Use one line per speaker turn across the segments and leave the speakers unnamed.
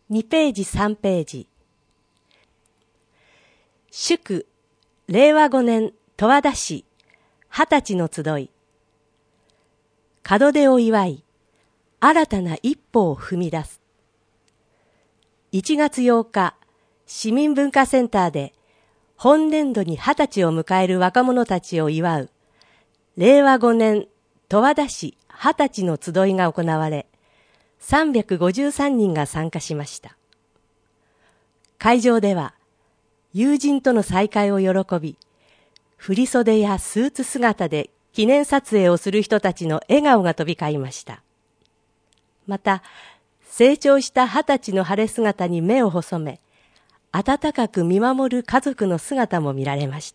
2ページ3ページ。祝令和5年十和田市20歳の集い。門出を祝い、新たな一歩を踏み出す。1月8日、市民文化センターで本年度に20歳を迎える若者たちを祝う令和5年十和田市20歳の集いが行われ、353人が参加しました。会場では友人との再会を喜び、振袖やスーツ姿で記念撮影をする人たちの笑顔が飛び交いました。また、成長した20歳の晴れ姿に目を細め、温かく見守る家族の姿も見られました。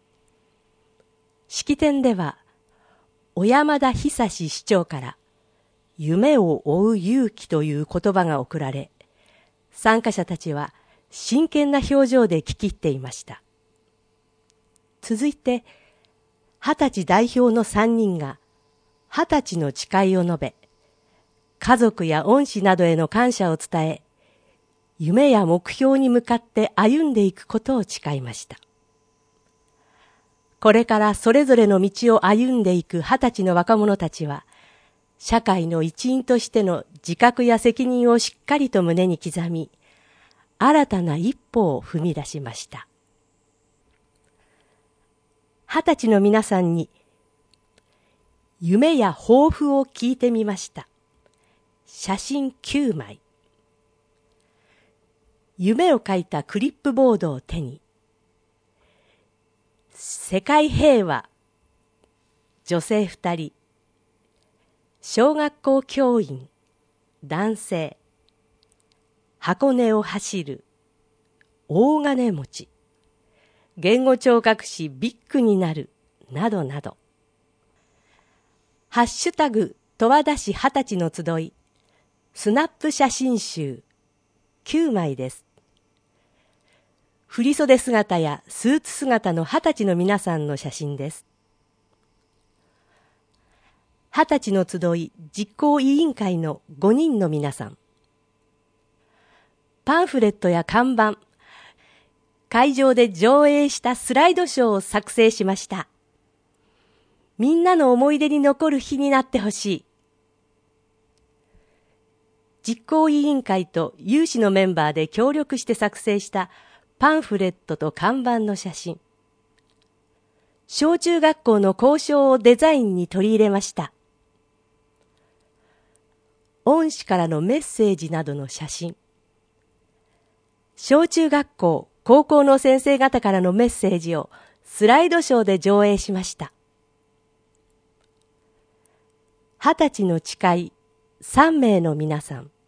式典では、小山田久市長から夢を追う勇気という言葉が贈られ、参加者たちは真剣な表情で聞き入っていました。続いて、20歳代表の3人が20歳の誓いを述べ、家族や恩師などへの感謝を伝え、夢や目標に向かって歩んでいくことを誓いました。これからそれぞれの道を歩んでいく20歳の若者たちは、社会の一員としての自覚や責任をしっかりと胸に刻み、新たな一歩を踏み出しました。20歳の皆さんに、夢や抱負を聞いてみました。写真9枚。夢を書いたクリップボードを手に、世界平和、女性2人、小学校教員、男性、箱根を走る、大金持ち、言語聴覚士ビッグになる、などなど。ハッシュタグ十和田市20歳の集い、スナップ写真集、9枚です。振袖姿やスーツ姿の20歳の皆さんの写真です。20歳の集い実行委員会の5人の皆さん。パンフレットや看板、会場で上映したスライドショーを作成しました。みんなの思い出に残る日になってほしい。実行委員会と有志のメンバーで協力して作成したパンフレットと看板の写真。小中学校の校章をデザインに取り入れました。恩師からのメッセージなどの写真。小中学校、高校の先生方からのメッセージをスライドショーで上映しました。20歳の誓い3名の皆さん。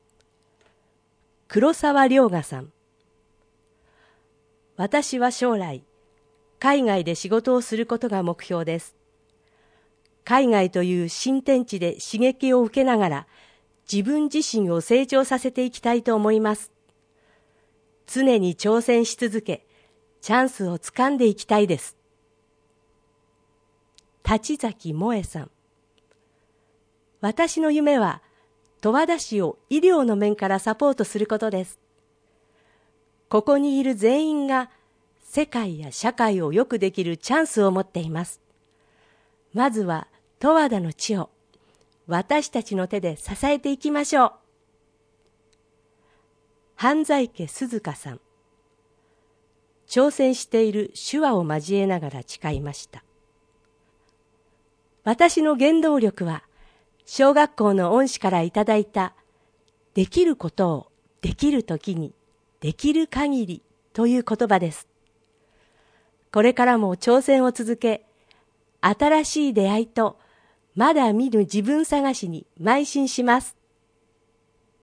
黒沢涼河さん。私は将来、海外で仕事をすることが目標です。海外という新天地で刺激を受けながら、自分自身を成長させていきたいと思います。常に挑戦し続け、チャンスをつかんでいきたいです。立崎萌さん。私の夢は、十和田市を医療の面からサポートすることです。ここにいる全員が世界や社会を良くできるチャンスを持っています。まずは十和田の地を私たちの手で支えていきましょう。半財家鈴香さん。挑戦している手話を交えながら誓いました。私の原動力は小学校の恩師からいただいたできることをできるときにできる限りという言葉です。これからも挑戦を続け、新しい出会いとまだ見ぬ自分探しに邁進します。